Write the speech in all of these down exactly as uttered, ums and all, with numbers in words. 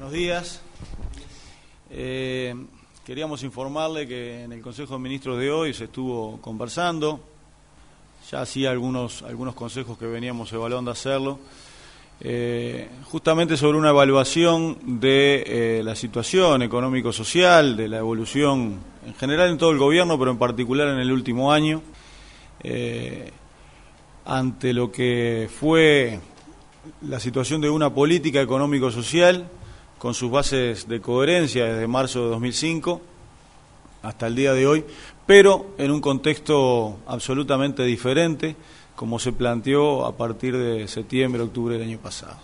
Buenos días. Eh, queríamos informarle que en el Consejo de Ministros de hoy se estuvo conversando, ya hacía algunos, algunos consejos que veníamos evaluando hacerlo, eh, justamente sobre una evaluación de eh, la situación económico-social, de la evolución en general en todo el gobierno, pero en particular en el último año, eh, ante lo que fue la situación de una política económico-social con sus bases de coherencia desde marzo de dos mil cinco hasta el día de hoy, pero en un contexto absolutamente diferente, como se planteó a partir de septiembre, octubre del año pasado.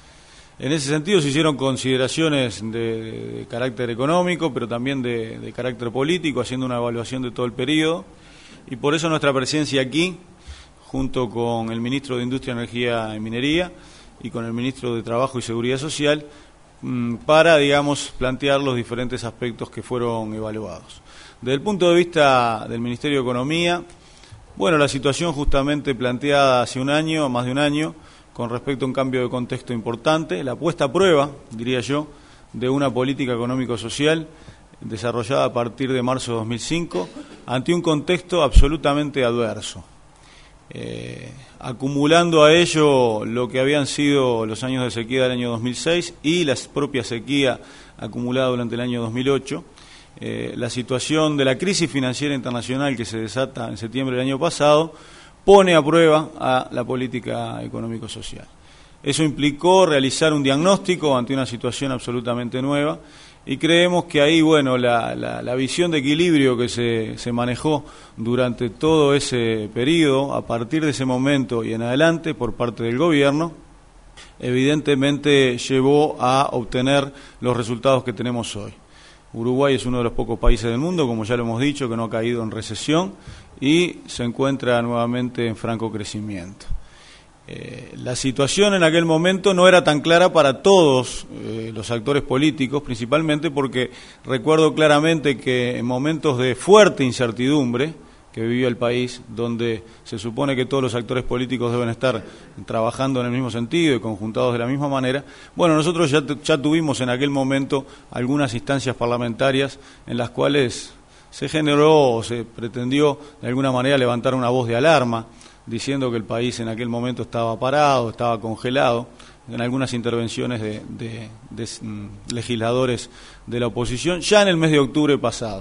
En ese sentido se hicieron consideraciones de, de, de carácter económico, pero también de, de carácter político, haciendo una evaluación de todo el periodo, y por eso nuestra presencia aquí, junto con el Ministro de Industria, Energía y Minería, y con el Ministro de Trabajo y Seguridad Social, para, digamos, plantear los diferentes aspectos que fueron evaluados. Desde el punto de vista del Ministerio de Economía, bueno, la situación justamente planteada hace un año, más de un año, con respecto a un cambio de contexto importante, la puesta a prueba, diría yo, de una política económico-social desarrollada a partir de marzo de dos mil cinco, ante un contexto absolutamente adverso. Eh, acumulando a ello lo que habían sido los años de sequía del año dos mil seis y la propia sequía acumulada durante el año dos mil ocho, eh, la situación de la crisis financiera internacional que se desata en septiembre del año pasado pone a prueba a la política económico-social. Eso implicó realizar un diagnóstico ante una situación absolutamente nueva, y creemos que ahí, bueno, la, la, la visión de equilibrio que se, se manejó durante todo ese periodo, a partir de ese momento y en adelante, por parte del gobierno, evidentemente llevó a obtener los resultados que tenemos hoy. Uruguay es uno de los pocos países del mundo, como ya lo hemos dicho, que no ha caído en recesión y se encuentra nuevamente en franco crecimiento. Eh, la situación en aquel momento no era tan clara para todos eh, los actores políticos, principalmente porque recuerdo claramente que en momentos de fuerte incertidumbre que vivió el país, donde se supone que todos los actores políticos deben estar trabajando en el mismo sentido y conjuntados de la misma manera, bueno, nosotros ya, ya tuvimos en aquel momento algunas instancias parlamentarias en las cuales se generó o se pretendió de alguna manera levantar una voz de alarma, diciendo que el país en aquel momento estaba parado, estaba congelado, en algunas intervenciones de, de, de um, legisladores de la oposición, ya en el mes de octubre pasado.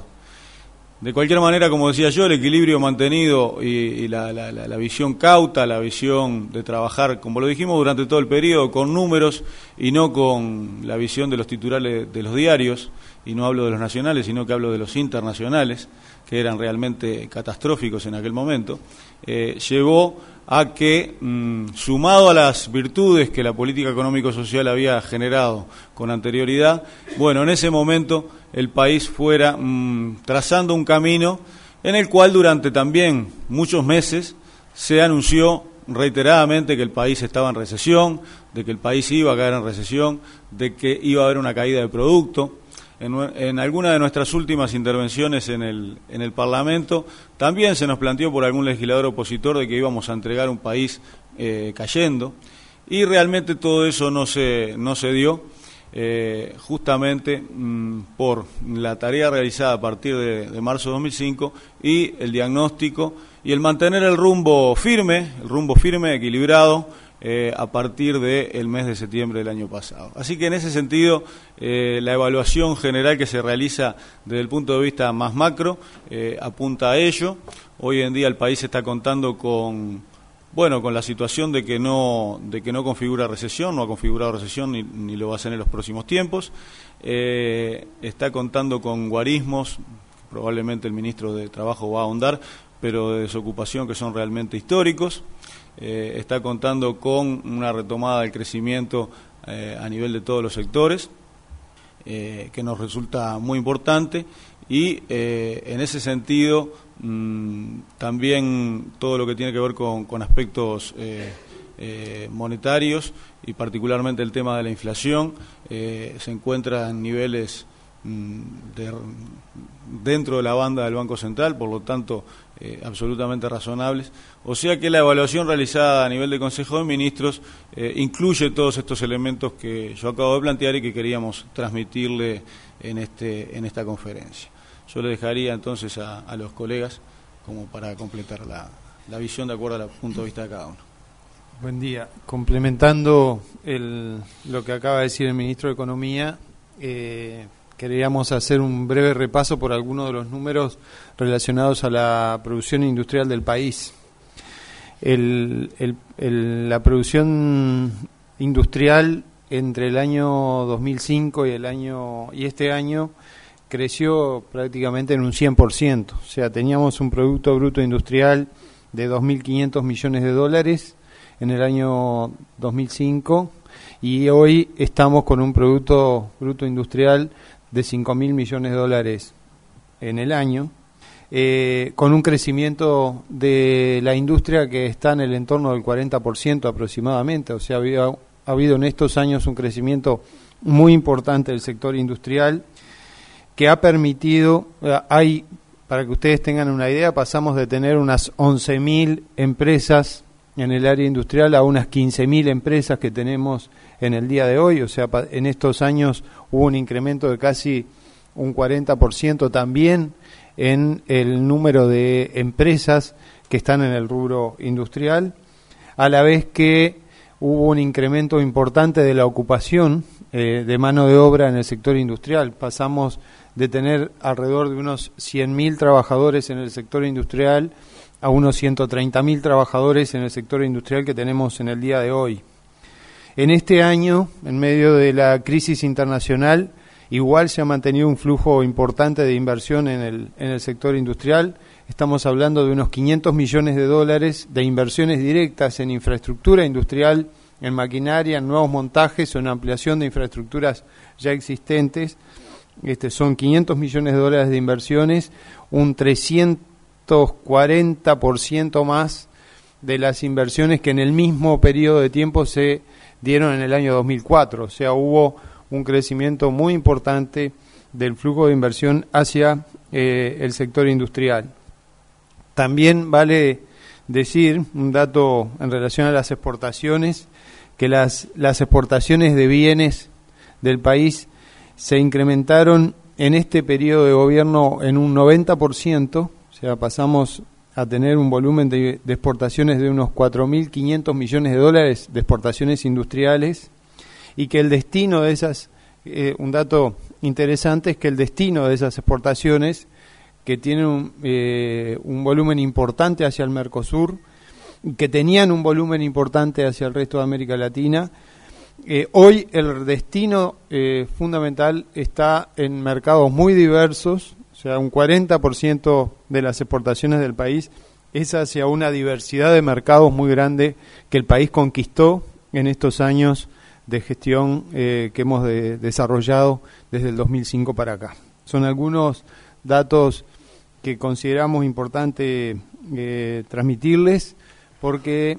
De cualquier manera, como decía yo, el equilibrio mantenido y, y la, la, la visión cauta, la visión de trabajar, como lo dijimos durante todo el periodo, con números y no con la visión de los titulares de los diarios, y no hablo de los nacionales, sino que hablo de los internacionales, que eran realmente catastróficos en aquel momento, eh, llevó a que, mmm, sumado a las virtudes que la política económico-social había generado con anterioridad, bueno, en ese momento el país fuera mmm, trazando un camino en el cual durante también muchos meses se anunció reiteradamente que el país estaba en recesión, de que el país iba a caer en recesión, de que iba a haber una caída de producto. En, en alguna de nuestras últimas intervenciones en el, en el Parlamento también se nos planteó por algún legislador opositor de que íbamos a entregar un país eh, cayendo, y realmente todo eso no se, no se dio, eh, justamente mmm, por la tarea realizada a partir de, de marzo de dos mil cinco y el diagnóstico y el mantener el rumbo firme, el rumbo firme, equilibrado, Eh, a partir del mes de septiembre del año pasado. Así que en ese sentido, eh, la evaluación general que se realiza desde el punto de vista más macro eh, apunta a ello. Hoy en día el país está contando con, bueno, con la situación de que no, de que no configura recesión, no ha configurado recesión ni, ni lo va a hacer en los próximos tiempos. Eh, está contando con guarismos, probablemente el ministro de Trabajo va a ahondar, pero de desocupación que son realmente históricos. Eh, está contando con una retomada del crecimiento eh, a nivel de todos los sectores, eh, que nos resulta muy importante, y eh, en ese sentido mmm, también todo lo que tiene que ver con, con aspectos eh, eh, monetarios y particularmente el tema de la inflación eh, se encuentra en niveles mmm, de, dentro de la banda del Banco Central, por lo tanto eh, absolutamente razonables. O sea que la evaluación realizada a nivel de Consejo de Ministros eh, incluye todos estos elementos que yo acabo de plantear y que queríamos transmitirle en, este, en esta conferencia. Yo le dejaría entonces a, a los colegas como para completar la, la visión de acuerdo al punto de vista de cada uno. Buen día. Complementando el, lo que acaba de decir el ministro de Economía, eh, queríamos hacer un breve repaso por algunos de los números relacionados a la producción industrial del país. El, el, el, la producción industrial entre el año dos mil cinco y el año y este año creció prácticamente en un cien por ciento. O sea, teníamos un Producto Bruto Industrial de dos mil quinientos millones de dólares en el año dos mil cinco y hoy estamos con un Producto Bruto Industrial de cinco mil millones de dólares en el año, eh, con un crecimiento de la industria que está en el entorno del cuarenta por ciento aproximadamente. O sea, había, ha habido en estos años un crecimiento muy importante del sector industrial que ha permitido, eh, hay, para que ustedes tengan una idea, pasamos de tener unas once mil empresas en el área industrial a unas quince mil empresas que tenemos en el día de hoy. O sea, en estos años hubo un incremento de casi un cuarenta por ciento también en el número de empresas que están en el rubro industrial, a la vez que hubo un incremento importante de la ocupación eh, de mano de obra en el sector industrial. Pasamos de tener alrededor de unos cien mil trabajadores en el sector industrial a unos ciento treinta mil trabajadores en el sector industrial que tenemos en el día de hoy. En este año, en medio de la crisis internacional, igual se ha mantenido un flujo importante de inversión en el, en el sector industrial. Estamos hablando de unos quinientos millones de dólares de inversiones directas en infraestructura industrial, en maquinaria, en nuevos montajes o en ampliación de infraestructuras ya existentes. Este, son quinientos millones de dólares de inversiones, un trescientos cuarenta por ciento más de las inversiones que en el mismo periodo de tiempo se dieron en el año dos mil cuatro. O sea, hubo un crecimiento muy importante del flujo de inversión hacia eh, el sector industrial. También vale decir un dato en relación a las exportaciones, que las, las exportaciones de bienes del país se incrementaron en este periodo de gobierno en un noventa por ciento. O sea, pasamos a tener un volumen de, de exportaciones de unos cuatro mil quinientos millones de dólares de exportaciones industriales, y que el destino de esas, eh, un dato interesante es que el destino de esas exportaciones, que tienen un, eh, un volumen importante hacia el Mercosur, que tenían un volumen importante hacia el resto de América Latina, eh, hoy el destino eh, fundamental está en mercados muy diversos. O sea, un cuarenta por ciento de las exportaciones del país es hacia una diversidad de mercados muy grande que el país conquistó en estos años de gestión eh, que hemos de, desarrollado desde el dos mil cinco para acá. Son algunos datos que consideramos importante eh, transmitirles porque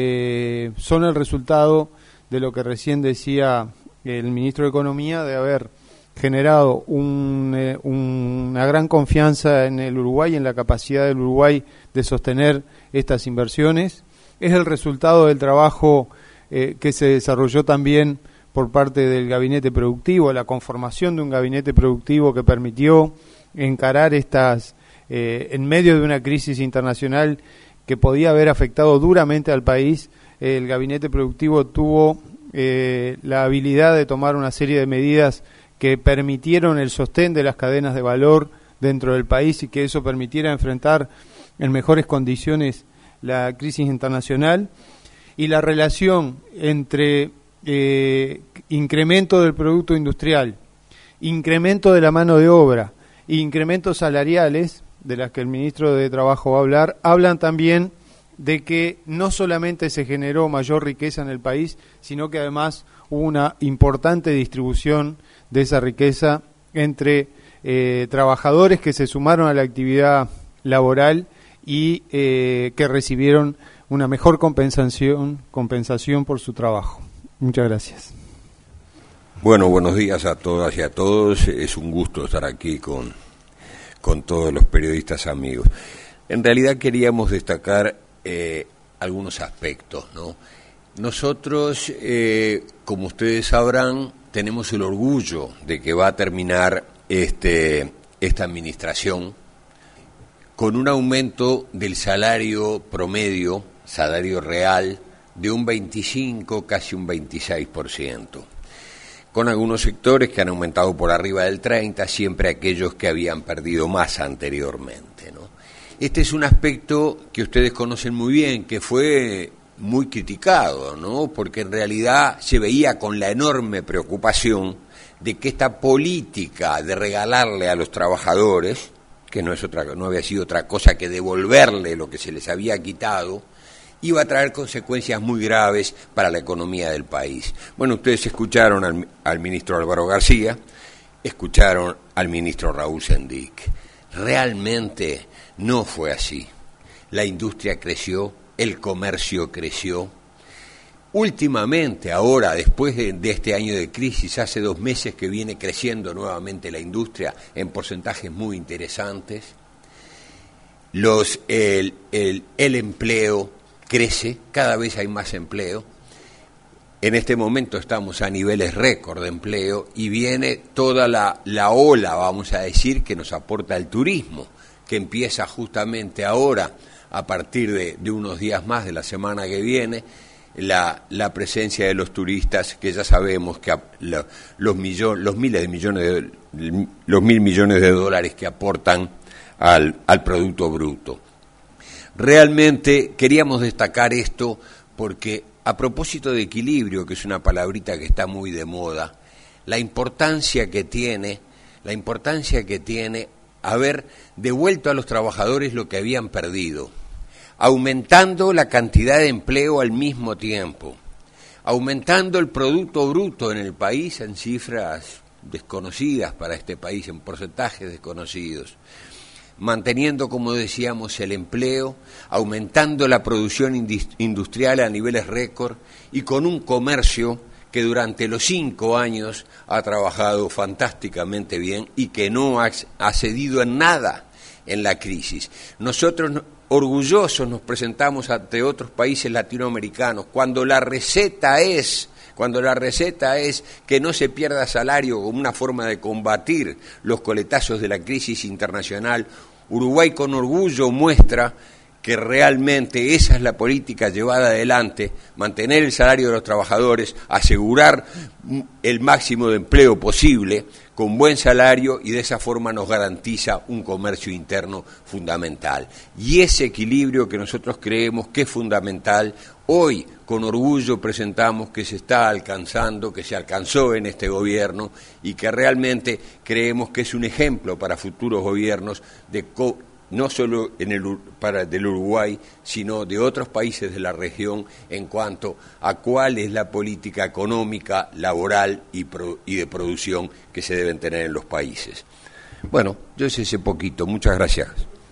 eh, son el resultado de lo que recién decía el ministro de Economía, de haber generado un, eh, un, una gran confianza en el Uruguay, en la capacidad del Uruguay de sostener estas inversiones. Es el resultado del trabajo eh, que se desarrolló también por parte del gabinete productivo, la conformación de un gabinete productivo que permitió encarar estas, eh, en medio de una crisis internacional que podía haber afectado duramente al país. Eh, el gabinete productivo tuvo eh, la habilidad de tomar una serie de medidas que permitieron el sostén de las cadenas de valor dentro del país y que eso permitiera enfrentar en mejores condiciones la crisis internacional. Y la relación entre eh, incremento del producto industrial, incremento de la mano de obra e incrementos salariales, de las que el ministro de Trabajo va a hablar, hablan también de que no solamente se generó mayor riqueza en el país, sino que además hubo una importante distribución de esa riqueza entre eh, trabajadores que se sumaron a la actividad laboral y eh, que recibieron una mejor compensación, compensación por su trabajo. Muchas gracias. Bueno, buenos días a todas y a todos. Es un gusto estar aquí con, con todos los periodistas amigos. En realidad queríamos destacar eh, algunos aspectos, ¿no? Nosotros, eh, como ustedes sabrán, tenemos el orgullo de que va a terminar este, esta administración con un aumento del salario promedio, salario real, de un veinticinco, casi un veintiséis por ciento. Con algunos sectores que han aumentado por arriba del treinta, siempre aquellos que habían perdido más anteriormente, ¿no? Este es un aspecto que ustedes conocen muy bien, que fue muy criticado, ¿no? Porque en realidad se veía con la enorme preocupación de que esta política de regalarle a los trabajadores, que no es otra, no había sido otra cosa que devolverle lo que se les había quitado, iba a traer consecuencias muy graves para la economía del país. Bueno, ustedes escucharon al, al ministro Álvaro García, escucharon al ministro Raúl Sendic. Realmente no fue así. La industria creció, el comercio creció. Últimamente, ahora, después de, de este año de crisis, hace dos meses que viene creciendo nuevamente la industria en porcentajes muy interesantes. Los, el, el, el empleo crece, cada vez hay más empleo. En este momento estamos a niveles récord de empleo y viene toda la, la ola, vamos a decir, que nos aporta el turismo, que empieza justamente ahora, a partir de, de unos días más de la semana que viene, la, la presencia de los turistas, que ya sabemos que la, los, millon, los miles de millones de, los mil millones de dólares que aportan al, al Producto Bruto. Realmente queríamos destacar esto porque, a propósito de equilibrio, que es una palabrita que está muy de moda, la importancia que tiene, la importancia que tiene haber devuelto a los trabajadores lo que habían perdido, aumentando la cantidad de empleo al mismo tiempo, aumentando el Producto Bruto en el país en cifras desconocidas para este país, en porcentajes desconocidos, manteniendo, como decíamos, el empleo, aumentando la producción industrial a niveles récord y con un comercio que durante los cinco años ha trabajado fantásticamente bien y que no ha, ha cedido en nada en la crisis. Nosotros, orgullosos, nos presentamos ante otros países latinoamericanos cuando la receta es... Cuando la receta es que no se pierda salario como una forma de combatir los coletazos de la crisis internacional, Uruguay con orgullo muestra que realmente esa es la política llevada adelante, mantener el salario de los trabajadores, asegurar el máximo de empleo posible con buen salario y de esa forma nos garantiza un comercio interno fundamental. Y ese equilibrio que nosotros creemos que es fundamental, hoy con orgullo presentamos que se está alcanzando, que se alcanzó en este gobierno y que realmente creemos que es un ejemplo para futuros gobiernos de co- no solo en el, para del Uruguay, sino de otros países de la región en cuanto a cuál es la política económica, laboral y, pro, y de producción que se deben tener en los países. Bueno, yo sé ese poquito. Muchas gracias.